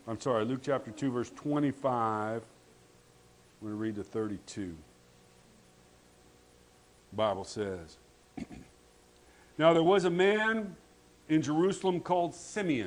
Luke chapter 2, verse 25. I'm going to read to 32. The Bible says, Now there was a man in Jerusalem called Simeon.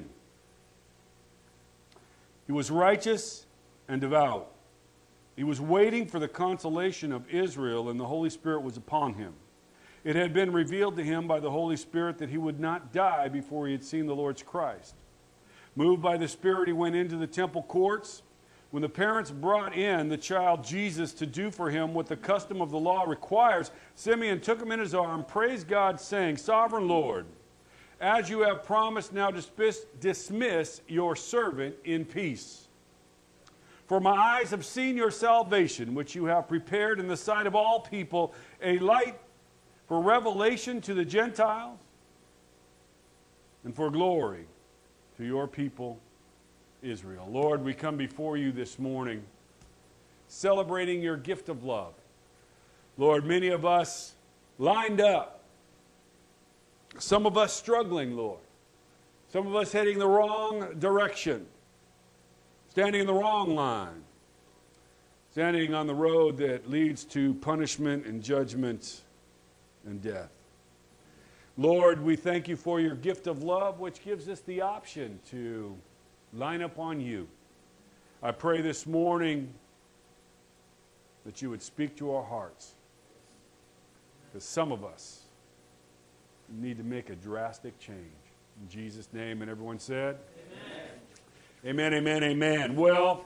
He was righteous and devout. He was waiting for the consolation of Israel, and the Holy Spirit was upon him. It had been revealed to him by the Holy Spirit that he would not die before he had seen the Lord's Christ. Moved by the Spirit, he went into the temple courts. When the parents brought in the child Jesus to do for him what the custom of the law requires, Simeon took him in his arm, praised God, saying, Sovereign Lord, as you have promised, now dismiss your servant in peace. For my eyes have seen your salvation, which you have prepared in the sight of all people, a light for revelation to the Gentiles and for glory to your people, Israel. Lord, we come before you this morning celebrating your gift of love. Lord, many of us lined up. Some of us struggling, Lord. Some of us heading the wrong direction. Standing in the wrong line. Standing on the road that leads to punishment and judgment and death. Lord, we thank you for your gift of love, which gives us the option to line up on you. I pray this morning that you would speak to our hearts. Because some of us need to make a drastic change. In Jesus' name, and everyone said? Amen, amen, amen. Well,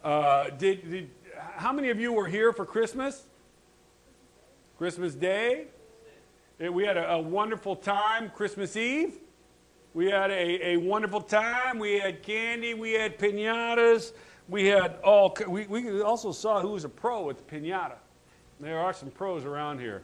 how many of you were here for Christmas? Christmas Day? We had a wonderful time. Christmas Eve? We had a wonderful time. We had candy. We had piñatas. We had we also saw who was a pro at the piñata. There are some pros around here.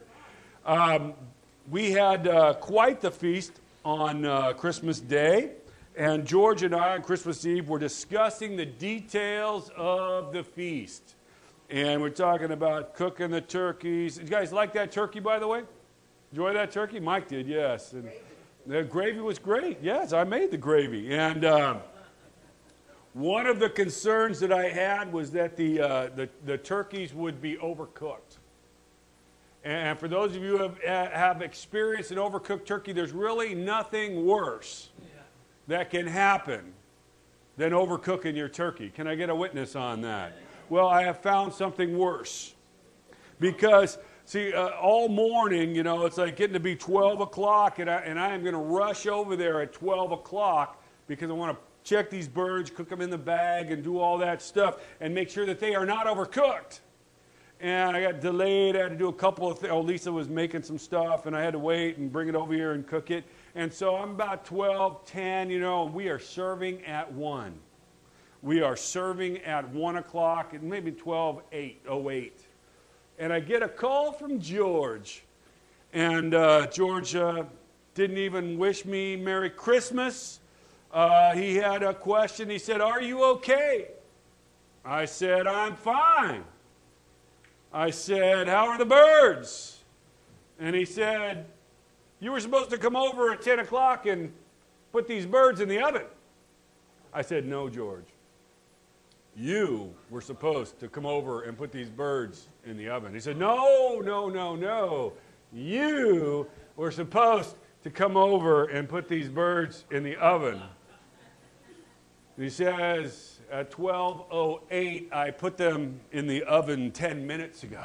We had quite the feast on Christmas Day. And George and I on Christmas Eve were discussing the details of the feast. And we're talking about cooking the turkeys. You guys like that turkey, by the way? Enjoy that turkey? Mike did, yes. And the gravy was great. Yes, I made the gravy. And one of the concerns that I had was that the turkeys would be overcooked. And for those of you who have experienced an overcooked turkey, there's really nothing worse that can happen than overcooking your turkey. Can I get a witness on that? Well, I have found something worse. Because, see, all morning, you know, it's like getting to be 12 o'clock, and I am going to rush over there at 12 o'clock because I want to check these birds, cook them in the bag, and do all that stuff, and make sure that they are not overcooked. And I got delayed. I had to do a couple of things. Oh, Lisa was making some stuff, and I had to wait and bring it over here and cook it. And so I'm about 12:10, you know, and we are serving at 1. We are serving at 1 o'clock, and maybe 12:08. And I get a call from George. And George didn't even wish me Merry Christmas. He had a question. He said, "Are you okay?" I said, "I'm fine." I said, "How are the birds?" And he said, "You were supposed to come over at 10 o'clock and put these birds in the oven." I said, "No, George. You were supposed to come over and put these birds in the oven." He said, "No, no, no, no. You were supposed to come over and put these birds in the oven." And he says, at 12:08, I put them in the oven 10 minutes ago.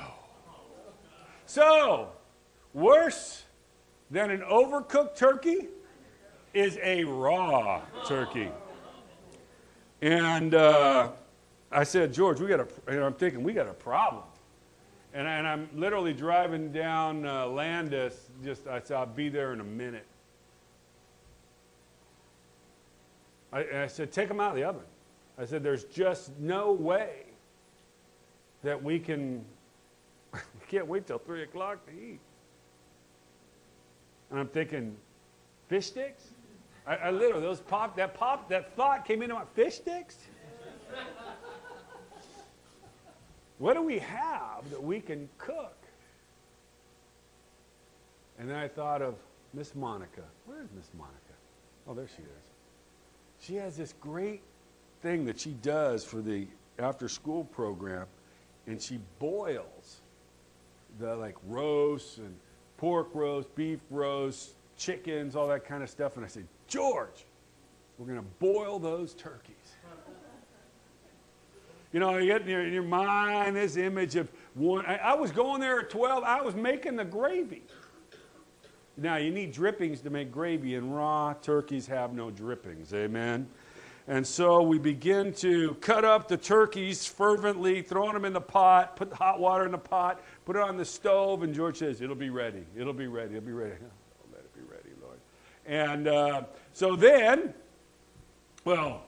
So, worse than an overcooked turkey is a raw turkey. And I said, "George, I'm thinking we got a problem." And I'm literally driving down Landis. I said, "I'll be there in a minute." I said, "Take them out of the oven." I said, "There's just no way that we can't wait till 3 o'clock to eat." And I'm thinking, fish sticks? I literally, that thought came into my fish sticks? What do we have that we can cook? And then I thought of Miss Monica. Where is Miss Monica? Oh, there she is. She has this great thing that she does for the after-school program, and she boils the like roasts and pork roast, beef roast, chickens, all that kind of stuff. And I said, George, we're going to boil those turkeys. You know, you get in your mind this image of one. I was going there at 12. I was making the gravy. Now, you need drippings to make gravy, and raw turkeys have no drippings. Amen? And so we begin to cut up the turkeys fervently, throwing them in the pot, put the hot water in the pot, put it on the stove, and George says, it'll be ready. It'll be ready. It'll be ready. Oh, let it be ready, Lord. And so then, well,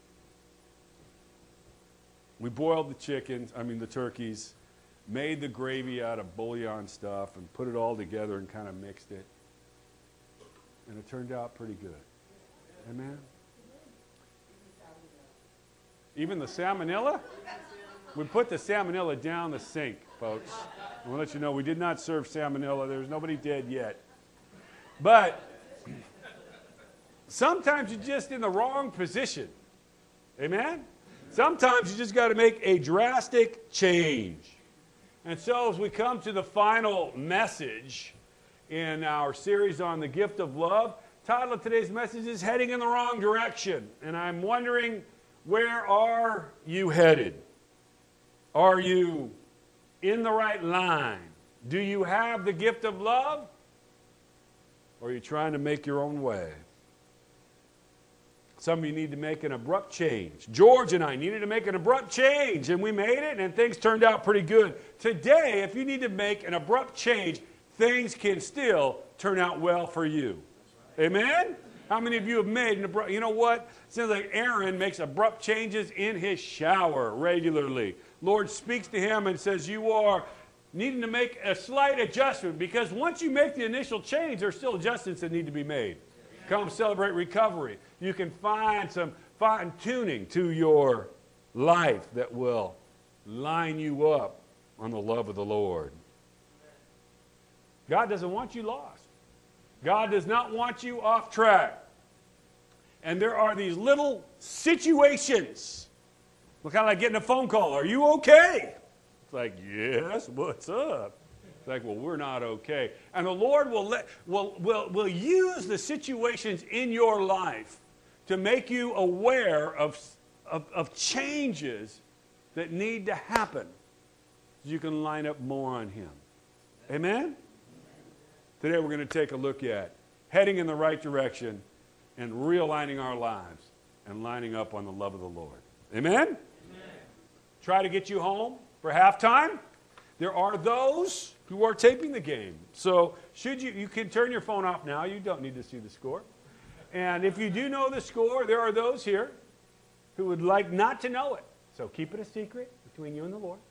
we boiled the turkeys, made the gravy out of bouillon stuff, and put it all together and kind of mixed it. And it turned out pretty good. Amen? Even the salmonella? We put the salmonella down the sink, folks. I want to let you know we did not serve salmonella. There's nobody dead yet. But sometimes you're just in the wrong position. Amen? Sometimes you just got to make a drastic change. And so as we come to the final message in our series on the gift of love, title of today's message is Heading in the Wrong Direction. And I'm wondering, where are you headed? Are you in the right line? Do you have the gift of love? Or are you trying to make your own way? Some of you need to make an abrupt change. George and I needed to make an abrupt change, and we made it, and things turned out pretty good. Today, if you need to make an abrupt change, things can still turn out well for you. Amen? How many of you have made an abrupt... You know what? It sounds like Aaron makes abrupt changes in his shower regularly. Lord speaks to him and says, you are needing to make a slight adjustment, because once you make the initial change, there are still adjustments that need to be made. Come celebrate recovery. You can find some fine-tuning to your life that will line you up on the love of the Lord. God doesn't want you lost. God does not want you off track. And there are these little situations. We're kind of like getting a phone call. Are you okay? It's like, yes, what's up? It's like, well, we're not okay. And the Lord will use the situations in your life to make you aware of changes that need to happen so you can line up more on Him. Amen? Today we're going to take a look at heading in the right direction and realigning our lives and lining up on the love of the Lord. Amen? Amen. Try to get you home for halftime. There are those who are taping the game. So you can turn your phone off now. You don't need to see the score. And if you do know the score, there are those here who would like not to know it. So keep it a secret between you and the Lord.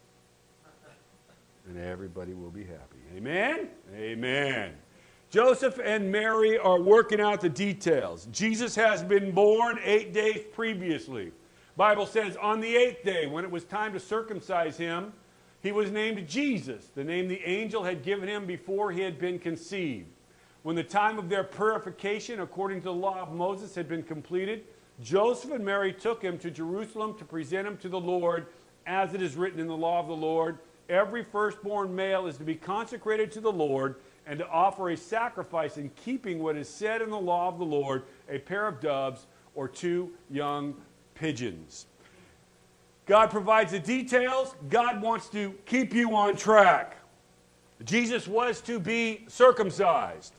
And everybody will be happy. Amen? Amen. Joseph and Mary are working out the details. Jesus has been born 8 days previously. Bible says on the 8th day, when it was time to circumcise him, he was named Jesus, the name the angel had given him before he had been conceived. When the time of their purification, according to the law of Moses, had been completed, Joseph and Mary took him to Jerusalem to present him to the Lord, as it is written in the law of the Lord. Every firstborn male is to be consecrated to the Lord and to offer a sacrifice in keeping what is said in the law of the Lord, a pair of doves or 2 young pigeons. God provides the details. God wants to keep you on track. Jesus was to be circumcised.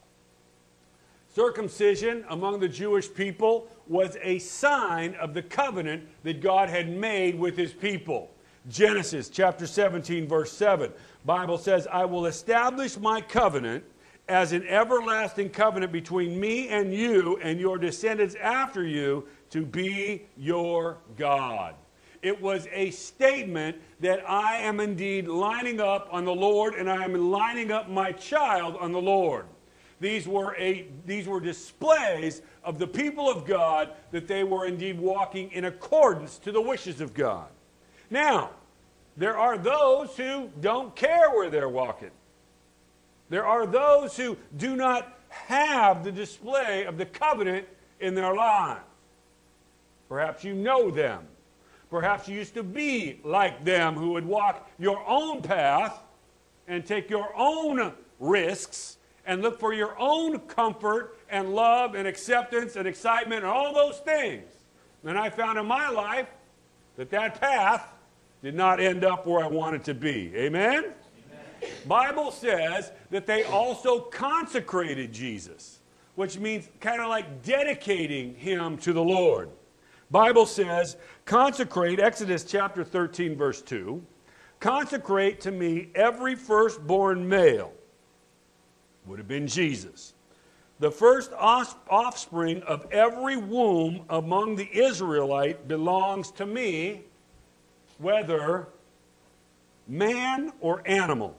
Circumcision among the Jewish people was a sign of the covenant that God had made with his people. Genesis chapter 17, verse 7. Bible says, I will establish my covenant as an everlasting covenant between me and you and your descendants after you to be your God. It was a statement that I am indeed lining up on the Lord, and I am lining up my child on the Lord. These were displays of the people of God that they were indeed walking in accordance to the wishes of God. Now, there are those who don't care where they're walking. There are those who do not have the display of the covenant in their lives. Perhaps you know them. Perhaps you used to be like them who would walk your own path and take your own risks and look for your own comfort and love and acceptance and excitement and all those things. And I found in my life that path did not end up where I wanted to be. Amen? Amen. Bible says that they also consecrated Jesus, which means kind of like dedicating him to the Lord. Bible says, consecrate, Exodus chapter 13, verse 2, consecrate to me every firstborn male, would have been Jesus, the first offspring of every womb among the Israelite belongs to me, whether man or animal.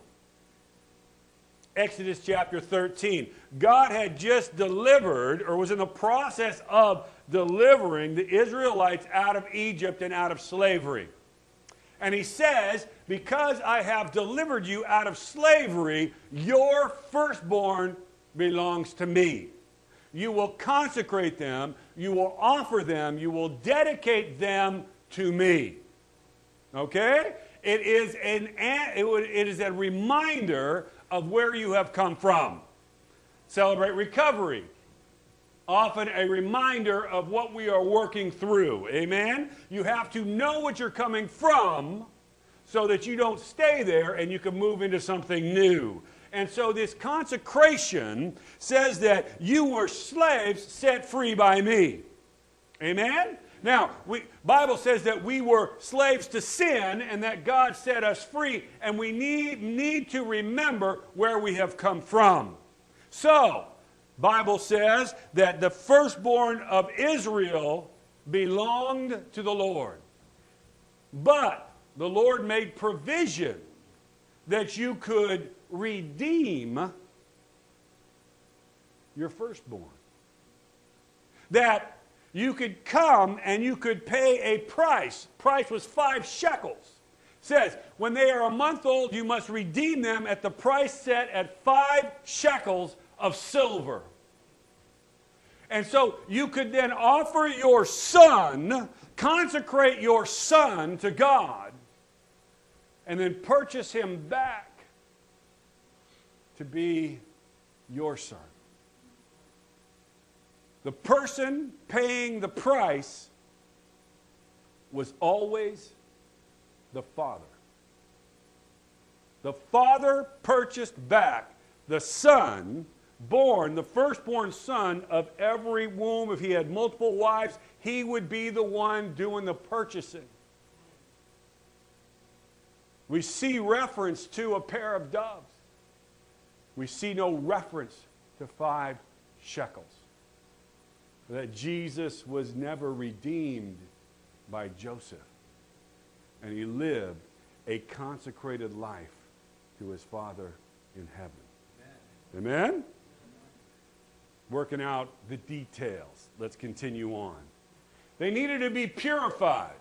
Exodus chapter 13. God had just delivered, or was in the process of delivering the Israelites out of Egypt and out of slavery. And he says, because I have delivered you out of slavery, your firstborn belongs to me. You will consecrate them, you will offer them, you will dedicate them to me. Okay? It is a reminder of where you have come from. Celebrate recovery. Often a reminder of what we are working through. Amen? You have to know what you're coming from so that you don't stay there and you can move into something new. And so this consecration says that you were slaves set free by me. Amen? Now, Bible says that we were slaves to sin and that God set us free, and we need to remember where we have come from. So, Bible says that the firstborn of Israel belonged to the Lord. But the Lord made provision that you could redeem your firstborn. That you could come and you could pay a price. Price was 5 shekels. It says, when they are a month old, you must redeem them at the price set at 5 shekels of silver. And so you could then offer your son, consecrate your son to God, and then purchase him back to be your son. The person paying the price was always the father. The father purchased back the son, born, the firstborn son of every womb. If he had multiple wives, he would be the one doing the purchasing. We see reference to a pair of doves. We see no reference to 5 shekels. That Jesus was never redeemed by Joseph. And he lived a consecrated life to his Father in heaven. Amen? Amen? Working out the details. Let's continue on. They needed to be purified.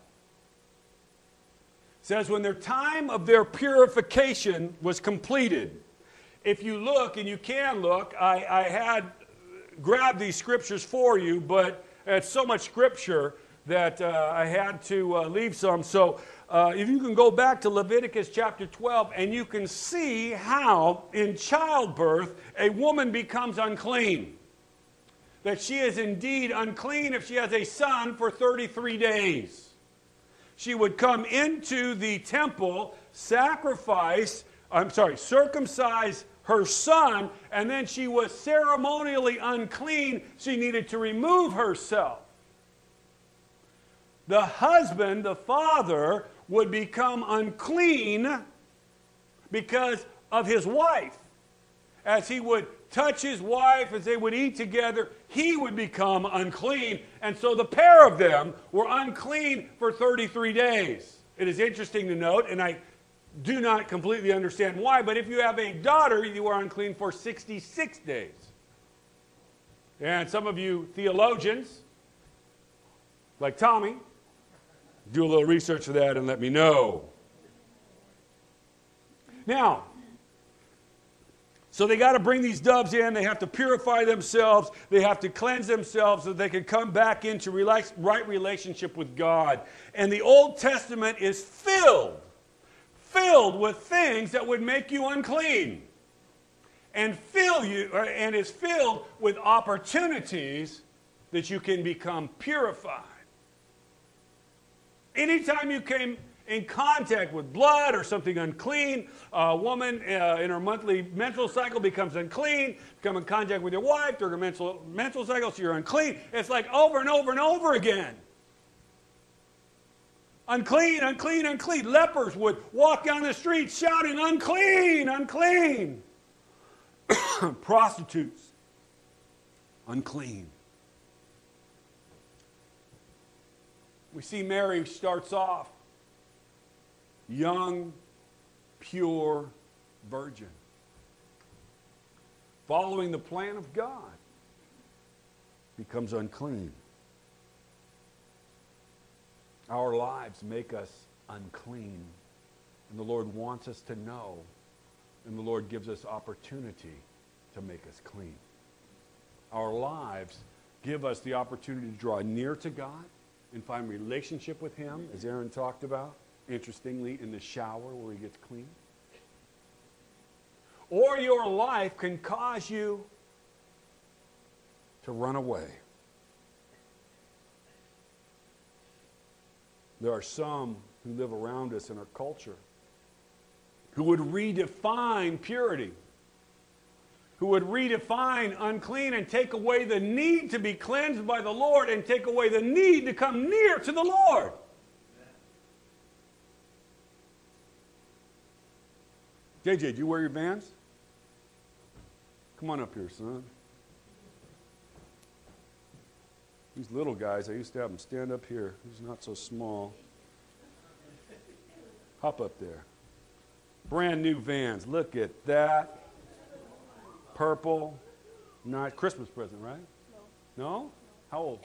It says when their time of their purification was completed. If you look, and you can look, I had grabbed these scriptures for you, but it's so much scripture that I had to leave some. So if you can go back to Leviticus chapter 12, and you can see how in childbirth a woman becomes unclean. That she is indeed unclean if she has a son for 33 days. She would come into the temple, circumcise her son, and then she was ceremonially unclean. She needed to remove herself. The husband, the father, would become unclean because of his wife. As he would touch his wife, as they would eat together, he would become unclean. And so the pair of them were unclean for 33 days. It is interesting to note, and I do not completely understand why, but if you have a daughter, you are unclean for 66 days. And some of you theologians, like Tommy, do a little research for that and let me know. Now, So they got to bring these doves in. They have to purify themselves. They have to cleanse themselves so they can come back into right relationship with God. And the Old Testament is filled with things that would make you unclean. And is filled with opportunities that you can become purified. Anytime you came in contact with blood or something unclean, a woman in her monthly menstrual cycle becomes unclean. Come in contact with your wife during her menstrual cycle, so you're unclean. It's like over and over and over again. Unclean, unclean, unclean. Lepers would walk down the street shouting, unclean, unclean. Prostitutes, unclean. We see Mary starts off young, pure virgin, following the plan of God, becomes unclean. Our lives make us unclean, and the Lord wants us to know, and the Lord gives us opportunity to make us clean. Our lives give us the opportunity to draw near to God and find relationship with Him, as Aaron talked about, interestingly, in the shower where He gets clean. Or your life can cause you to run away. There are some who live around us in our culture who would redefine purity, who would redefine unclean and take away the need to be cleansed by the Lord and take away the need to come near to the Lord. JJ, do you wear your Vans? Come on up here, son. These little guys, I used to have them stand up here. He's not so small. Hop up there. Brand new Vans. Look at that. Purple. Not Christmas present, right? No. No? How old?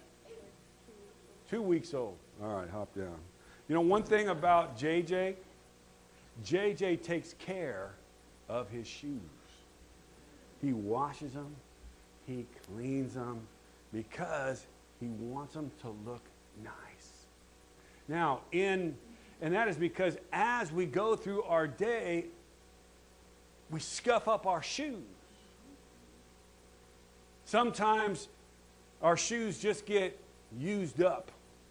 2 weeks old. All right, hop down. You know, one thing about JJ takes care of his shoes. He washes them. He cleans them because he wants them to look nice. Now, and that is because as we go through our day, we scuff up our shoes. Sometimes our shoes just get used up.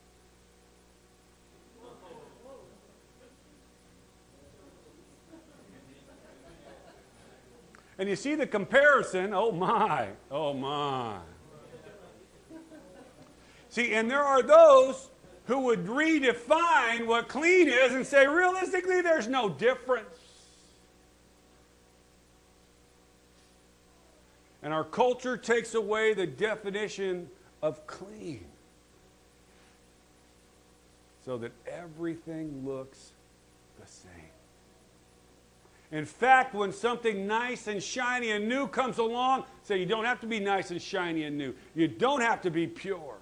And you see the comparison, oh my, oh my. See, and there are those who would redefine what clean is and say, realistically, there's no difference. And our culture takes away the definition of clean so that everything looks the same. In fact, when something nice and shiny and new comes along, say you don't have to be nice and shiny and new. You don't have to be pure.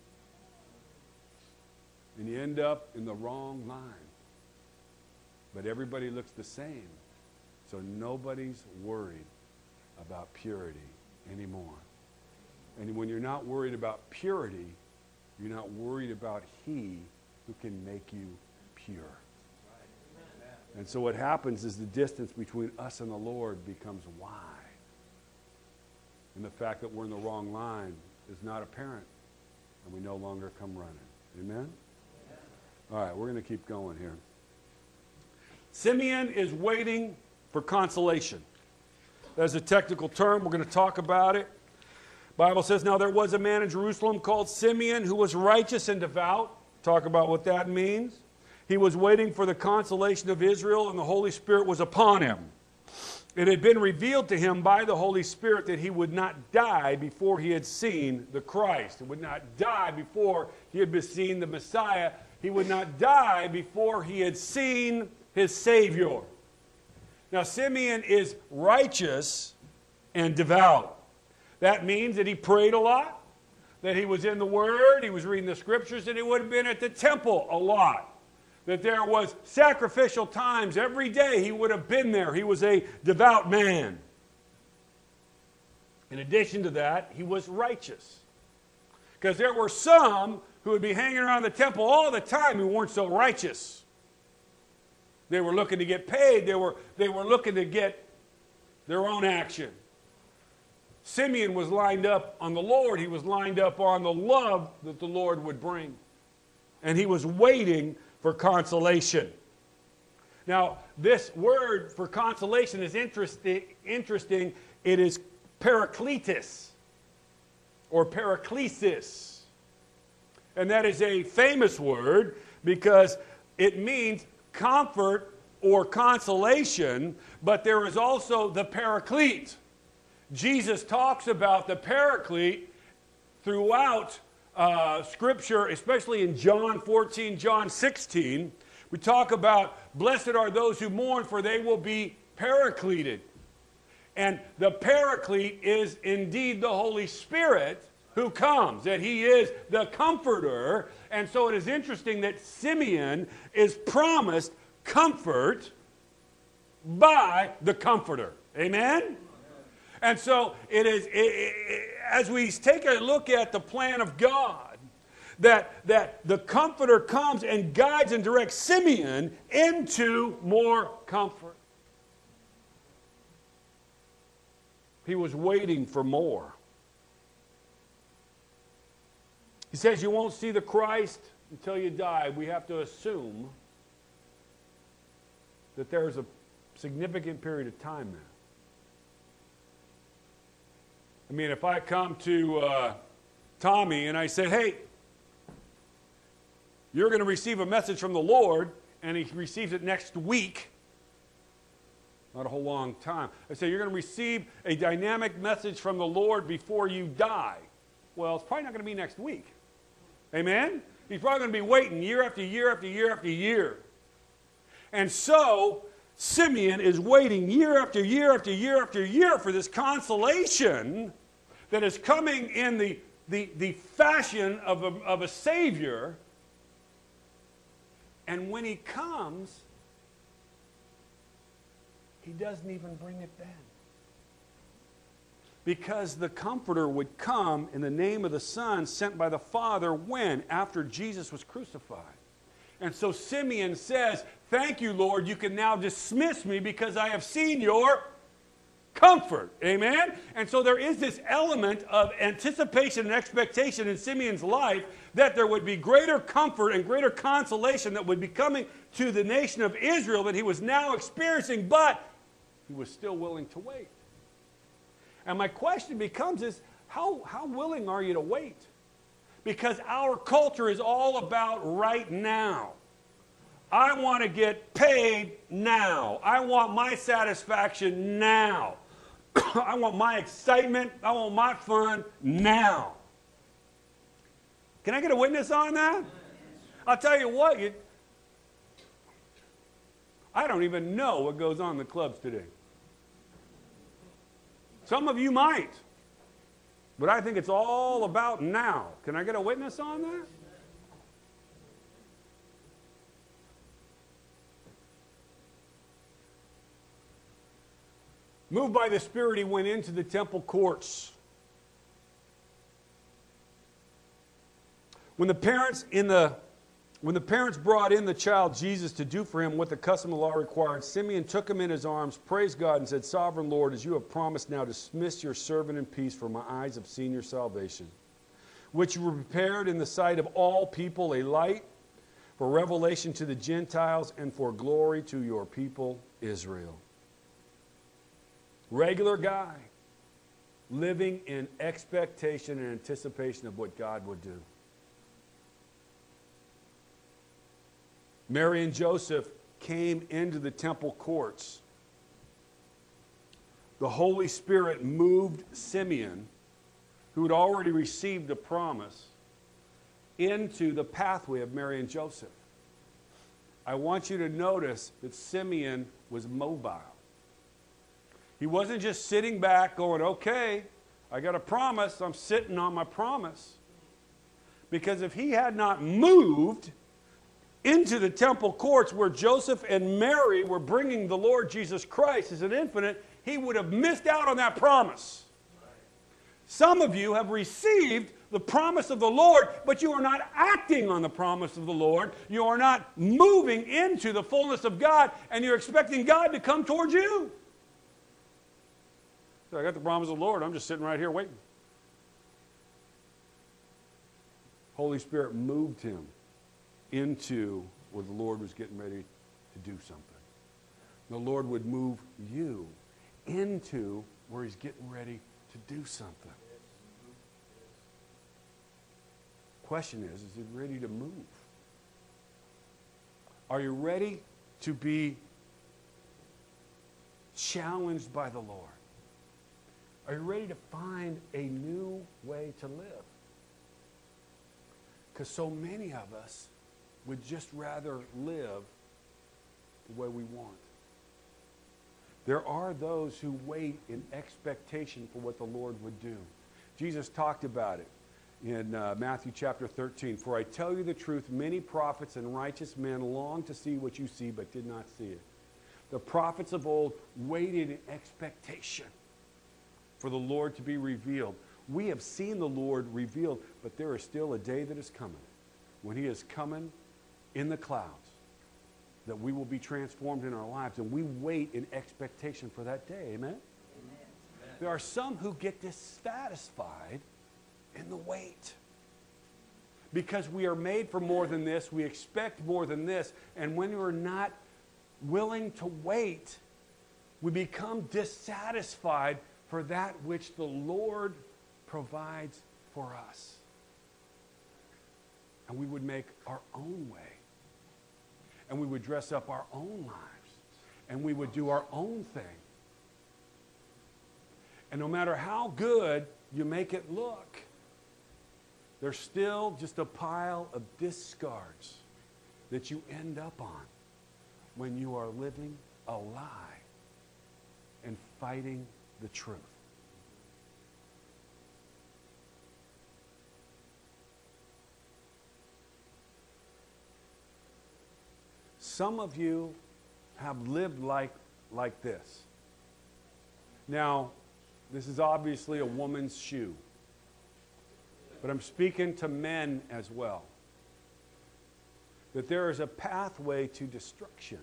And you end up in the wrong line. But everybody looks the same. So nobody's worried about purity anymore. And when you're not worried about purity, you're not worried about He who can make you pure. And so what happens is the distance between us and the Lord becomes wide. And the fact that we're in the wrong line is not apparent. And we no longer come running. Amen? All right, we're going to keep going here. Simeon is waiting for consolation. That's a technical term. We're going to talk about it. The Bible says, now there was a man in Jerusalem called Simeon who was righteous and devout. Talk about what that means. He was waiting for the consolation of Israel, and the Holy Spirit was upon him. It had been revealed to him by the Holy Spirit that he would not die before he had seen the Christ. He would not die before he had seen the Messiah. He would not die before he had seen his Savior. Now, Simeon is righteous and devout. That means that he prayed a lot, that he was in the Word, he was reading the Scriptures, that he would have been at the temple a lot. That there was sacrificial times every day he would have been there. He was a devout man. In addition to that, he was righteous. Because there were some who would be hanging around the temple all the time who weren't so righteous. They were looking to get paid. They were looking to get their own action. Simeon was lined up on the Lord. He was lined up on the love that the Lord would bring. And he was waiting for consolation. Now, this word for consolation is interesting. It is parakletos or paraklesis. And that is a famous word because it means comfort or consolation, but there is also the paraclete. Jesus talks about the paraclete throughout Scripture, especially in John 14, John 16. We talk about, blessed are those who mourn, for they will be paracleted. And the paraclete is indeed the Holy Spirit who comes, that he is the comforter. And so it is interesting that Simeon is promised comfort by the comforter. Amen? And so as we take a look at the plan of God, that the comforter comes and guides and directs Simeon into more comfort. He was waiting for more. He says you won't see the Christ until you die. We have to assume that there's a significant period of time there. I mean, if I come to Tommy and I say, hey, you're going to receive a message from the Lord, and he receives it next week, not a whole long time. I say, you're going to receive a dynamic message from the Lord before you die. Well, it's probably not going to be next week. Amen? He's probably going to be waiting year after year after year after year. And so, Simeon is waiting year after year after year after year for this consolation that is coming in the fashion of a Savior. And when he comes, he doesn't even bring it then. Because the Comforter would come in the name of the Son sent by the Father when? After Jesus was crucified. And so Simeon says, thank you, Lord, you can now dismiss me because I have seen your comfort. Amen? And so there is this element of anticipation and expectation in Simeon's life that there would be greater comfort and greater consolation that would be coming to the nation of Israel that he was now experiencing, but he was still willing to wait. And my question becomes is, how willing are you to wait? Because our culture is all about right now. I want to get paid now. I want my satisfaction now. I want my excitement. I want my fun now. Can I get a witness on that? I'll tell you what, I don't even know what goes on in the clubs today. Some of you might. But I think it's all about now. Can I get a witness on that? Moved by the Spirit, he went into the temple courts. When the parents brought in the child Jesus to do for him what the custom of the law required, Simeon took him in his arms, praised God, and said, Sovereign Lord, as you have promised now, dismiss your servant in peace, for my eyes have seen your salvation, which you were prepared in the sight of all people, a light for revelation to the Gentiles and for glory to your people Israel. Regular guy, living in expectation and anticipation of what God would do. Mary and Joseph came into the temple courts. The Holy Spirit moved Simeon, who had already received the promise, into the pathway of Mary and Joseph. I want you to notice that Simeon was mobile. He wasn't just sitting back going, okay, I got a promise, I'm sitting on my promise. Because if he had not moved into the temple courts where Joseph and Mary were bringing the Lord Jesus Christ as an infant, he would have missed out on that promise. Some of you have received the promise of the Lord, but you are not acting on the promise of the Lord. You are not moving into the fullness of God, and you're expecting God to come towards you. So I got the promise of the Lord. I'm just sitting right here waiting. Holy Spirit moved him into where the Lord was getting ready to do something. The Lord would move you into where he's getting ready to do something. Question is he ready to move? Are you ready to be challenged by the Lord? Are you ready to find a new way to live? Because so many of us would just rather live the way we want. There are those who wait in expectation for what the Lord would do. Jesus talked about it in Matthew chapter 13. For I tell you the truth, many prophets and righteous men longed to see what you see, but did not see it. The prophets of old waited in expectation for the Lord to be revealed. We have seen the Lord revealed, but there is still a day that is coming when he is coming in the clouds, that we will be transformed in our lives, and we wait in expectation for that day. Amen? Amen. There are some who get dissatisfied in the wait because we are made for more than this, we expect more than this, and when we're not willing to wait, we become dissatisfied for that which the Lord provides for us. And we would make our own way. And we would dress up our own lives. And we would do our own thing. And no matter how good you make it look, there's still just a pile of discards that you end up on when you are living a lie and fighting the truth. Some of you have lived like this. Now, this is obviously a woman's shoe, but I'm speaking to men as well. That there is a pathway to destruction.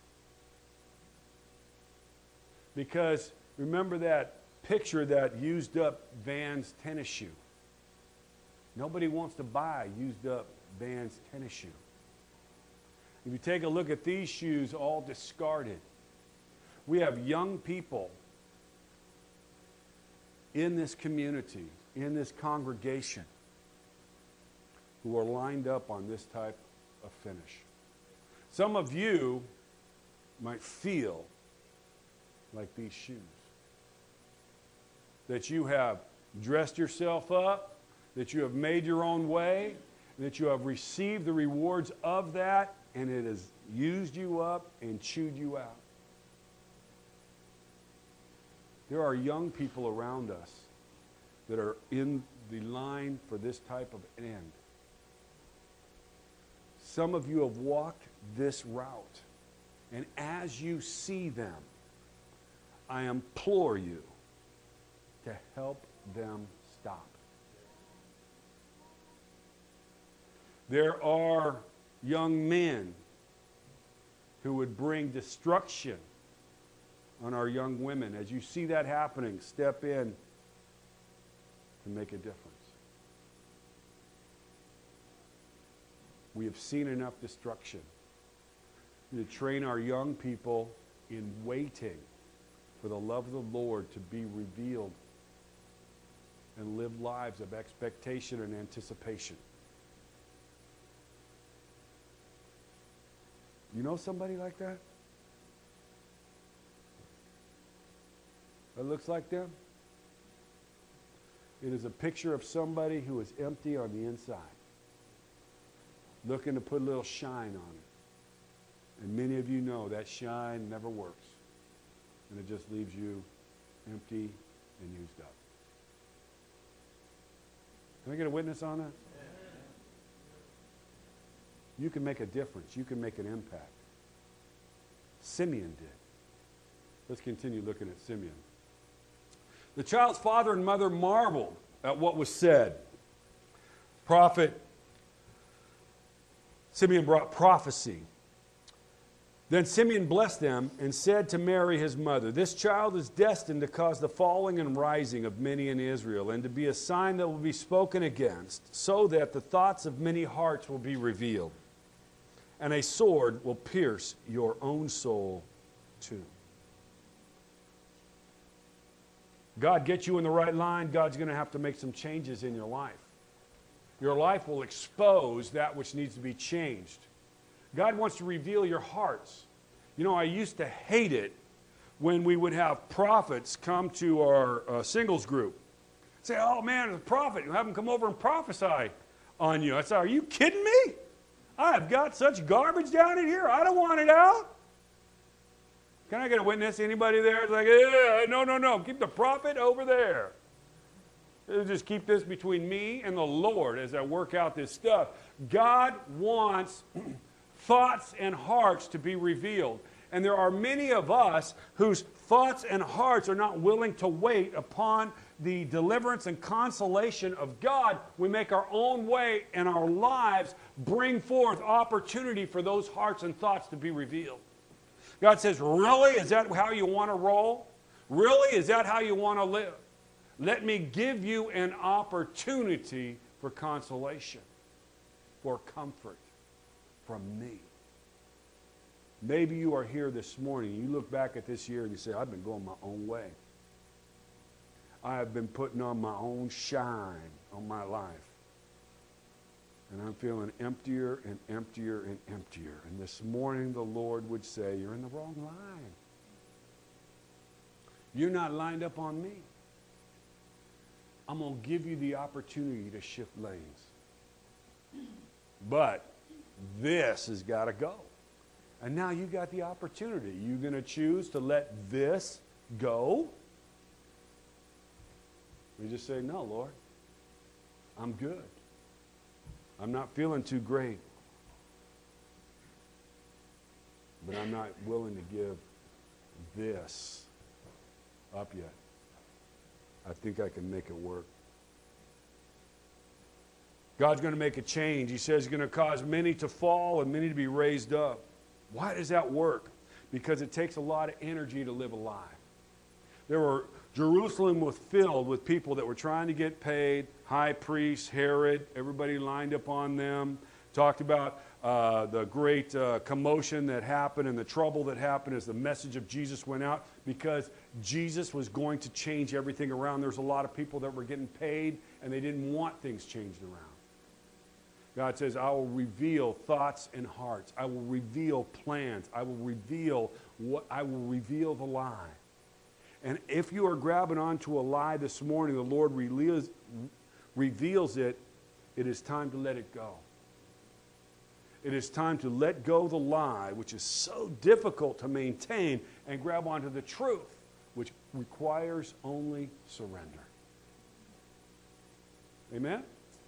Because remember that picture, that used up Vans tennis shoe. Nobody wants to buy used up Vans tennis shoe. If you take a look at these shoes, all discarded. We have young people in this community, in this congregation, who are lined up on this type of finish. Some of you might feel like these shoes. That you have dressed yourself up, that you have made your own way, that you have received the rewards of that, and it has used you up and chewed you out. There are young people around us that are in the line for this type of end. Some of you have walked this route, and as you see them, I implore you to help them stop. There are young men who would bring destruction on our young women. As you see that happening, step in to make a difference. We have seen enough destruction. We need to train our young people in waiting for the love of the Lord to be revealed and live lives of expectation and anticipation. You know somebody like that? That looks like them? It is a picture of somebody who is empty on the inside, looking to put a little shine on it. And many of you know that shine never works, and it just leaves you empty and used up. Can I get a witness on that? You can make a difference. You can make an impact. Simeon did. Let's continue looking at Simeon. The child's father and mother marveled at what was said. Prophet Simeon brought prophecy. Then Simeon blessed them and said to Mary his mother, "This child is destined to cause the falling and rising of many in Israel, and to be a sign that will be spoken against, so that the thoughts of many hearts will be revealed, and a sword will pierce your own soul too." God gets you in the right line, God's going to have to make some changes in your life. Your life will expose that which needs to be changed. God wants to reveal your hearts. You know, I used to hate it when we would have prophets come to our singles group. Say, "Oh man, there's a prophet. You have him come over and prophesy on you." I say, "Are you kidding me? I have got such garbage down in here. I don't want it out." Can I get a witness? Anybody there? It's like, no. Keep the prophet over there. Just keep this between me and the Lord as I work out this stuff. God wants thoughts and hearts to be revealed. And there are many of us whose thoughts and hearts are not willing to wait upon the deliverance and consolation of God. We make our own way, and our lives bring forth opportunity for those hearts and thoughts to be revealed. God says, "Really? Is that how you want to roll? Really? Is that how you want to live? Let me give you an opportunity for consolation, for comfort from me." Maybe you are here this morning, you look back at this year and you say, "I've been going my own way. I have been putting on my own shine on my life. And I'm feeling emptier and emptier and emptier." And this morning the Lord would say, "You're in the wrong line. You're not lined up on me. I'm going to give you the opportunity to shift lanes. But this has got to go." And now you got the opportunity. You're going to choose to let this go? We just say, "No, Lord, I'm good. I'm not feeling too great. But I'm not willing to give this up yet. I think I can make it work." God's going to make a change. He says He's going to cause many to fall and many to be raised up. Why does that work? Because it takes a lot of energy to live a life. Jerusalem was filled with people that were trying to get paid. High priest, Herod, everybody lined up on them. Talked about the great commotion that happened and the trouble that happened as the message of Jesus went out, because Jesus was going to change everything around. There's a lot of people that were getting paid and they didn't want things changed around. God says, "I will reveal thoughts and hearts. I will reveal plans. I will reveal the lie." And if you are grabbing onto a lie this morning, the Lord reveals it, it is time to let it go. It is time to let go the lie, which is so difficult to maintain, and grab onto the truth, which requires only surrender. Amen?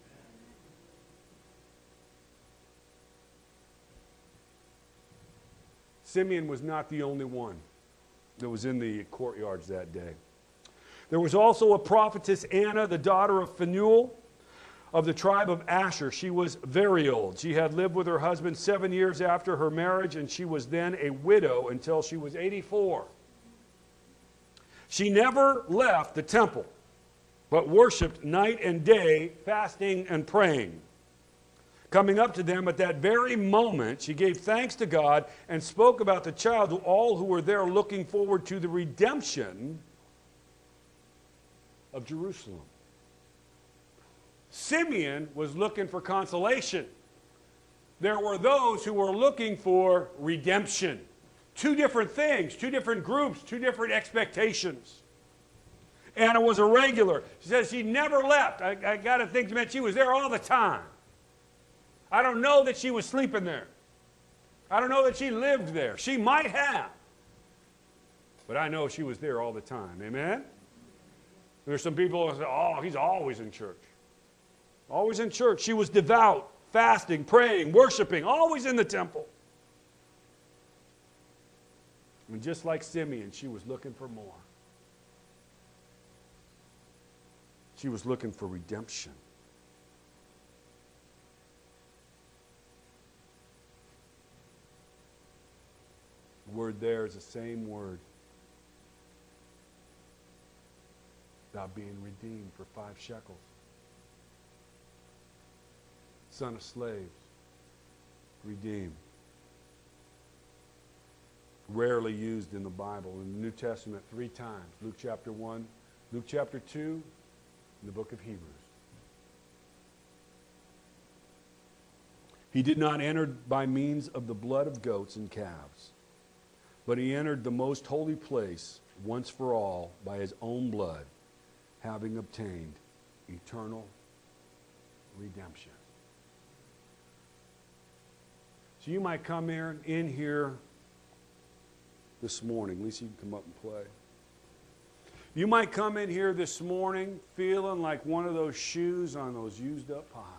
Simeon was not the only one that was in the courtyards that day. There was also a prophetess, Anna, the daughter of Phanuel of the tribe of Asher. She was very old. She had lived with her husband 7 years after her marriage, and she was then a widow until she was 84. She never left the temple, but worshiped night and day, fasting and praying. Coming up to them at that very moment, she gave thanks to God and spoke about the child to all who were there, looking forward to the redemption of Jerusalem. Simeon was looking for consolation. There were those who were looking for redemption. Two different things, two different groups, two different expectations. Anna was a regular. She says she never left. I got to think she was there all the time. I don't know that she was sleeping there. I don't know that she lived there. She might have. But I know she was there all the time. Amen? There's some people who say, "Oh, he's always in church." Always in church. She was devout, fasting, praying, worshiping, always in the temple. And just like Simeon, she was looking for more. She was looking for redemption. The word there is the same word about being redeemed for 5 shekels. Son of slaves, redeemed. Rarely used in the Bible. In the New Testament 3 times. Luke chapter 1, Luke chapter 2, and the book of Hebrews. He did not enter by means of the blood of goats and calves, but he entered the most holy place once for all by his own blood, having obtained eternal redemption. So you might come in here this morning. Lisa, you can come up and play. You might come in here this morning feeling like one of those shoes on those used up piles.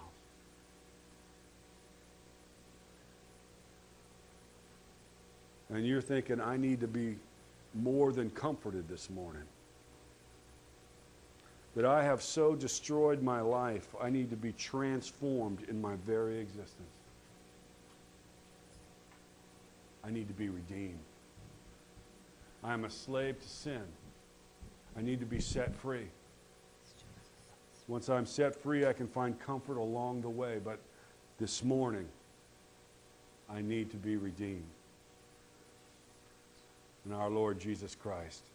And you're thinking, I need to be more than comforted this morning. That I have so destroyed my life, I need to be transformed in my very existence. I need to be redeemed. I am a slave to sin. I need to be set free. Once I'm set free, I can find comfort along the way. But this morning, I need to be redeemed. And our Lord Jesus Christ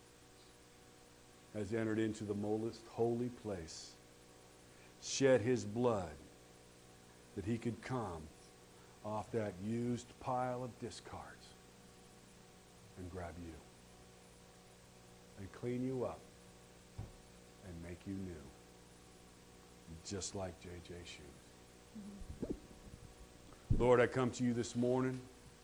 has entered into the most holy place, shed his blood that he could come off that used pile of discards and grab you and clean you up and make you new, just like JJ shoes. Mm-hmm. Lord, I come to you this morning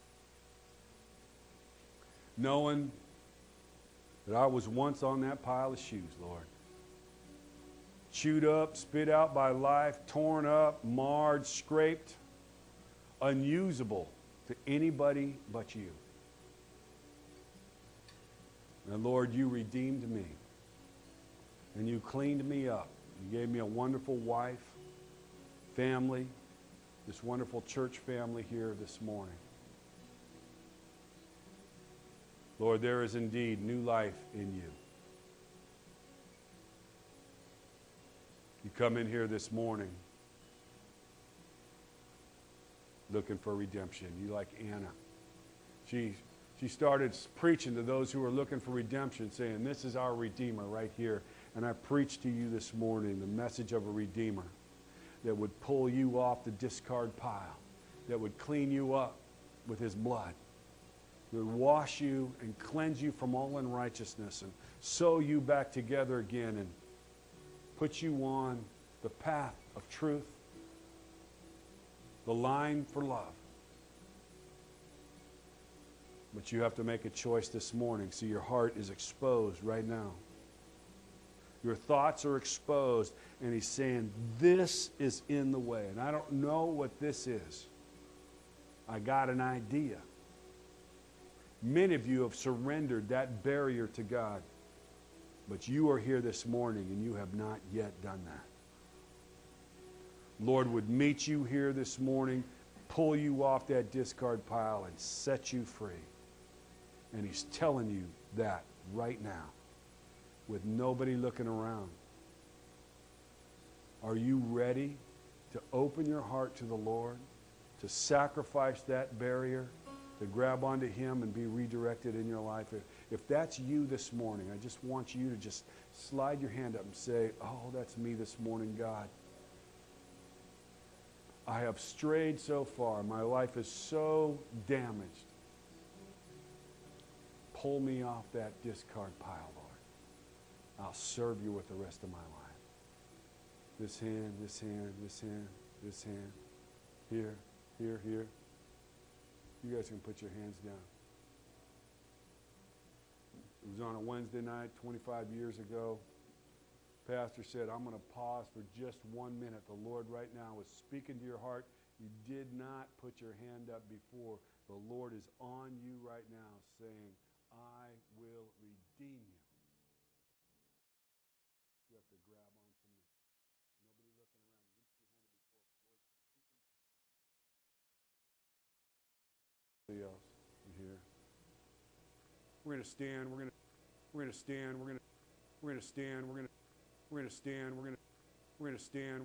knowing that I was once on that pile of shoes, Lord. Chewed up, spit out by life, torn up, marred, scraped, unusable to anybody but you. And Lord, you redeemed me. And you cleaned me up. You gave me a wonderful wife, family, this wonderful church family here this morning. Lord, there is indeed new life in you. You come in here this morning looking for redemption. You like Anna. She started preaching to those who were looking for redemption, saying, this is our Redeemer right here. And I preach to you this morning the message of a Redeemer that would pull you off the discard pile, that would clean you up with his blood, that would wash you and cleanse you from all unrighteousness and sew you back together again and put you on the path of truth, the line for love. But you have to make a choice this morning. See, your heart is exposed right now. Your thoughts are exposed. And he's saying, this is in the way. And I don't know what this is. I got an idea. Many of you have surrendered that barrier to God. But you are here this morning and you have not yet done that. Lord would meet you here this morning, pull you off that discard pile and set you free. And he's telling you that right now with nobody looking around. Are you ready to open your heart to the Lord, to sacrifice that barrier, to grab onto him and be redirected in your life? If that's you this morning, I just want you to just slide your hand up and say, oh, that's me this morning, God. I have strayed so far. My life is so damaged. Pull me off that discard pile, Lord. I'll serve you with the rest of my life. This hand, this hand, this hand, this hand. Here, here, here. You guys can put your hands down. It was on a Wednesday night 25 years ago. Pastor said, I'm going to pause for just 1 minute. The Lord right now is speaking to your heart. You did not put your hand up before. The Lord is on you right now saying, I will redeem you. You have to grab onto else here. We're going to stand. We're going to stand. We're going to stand. We're going to stand. We're going to stand.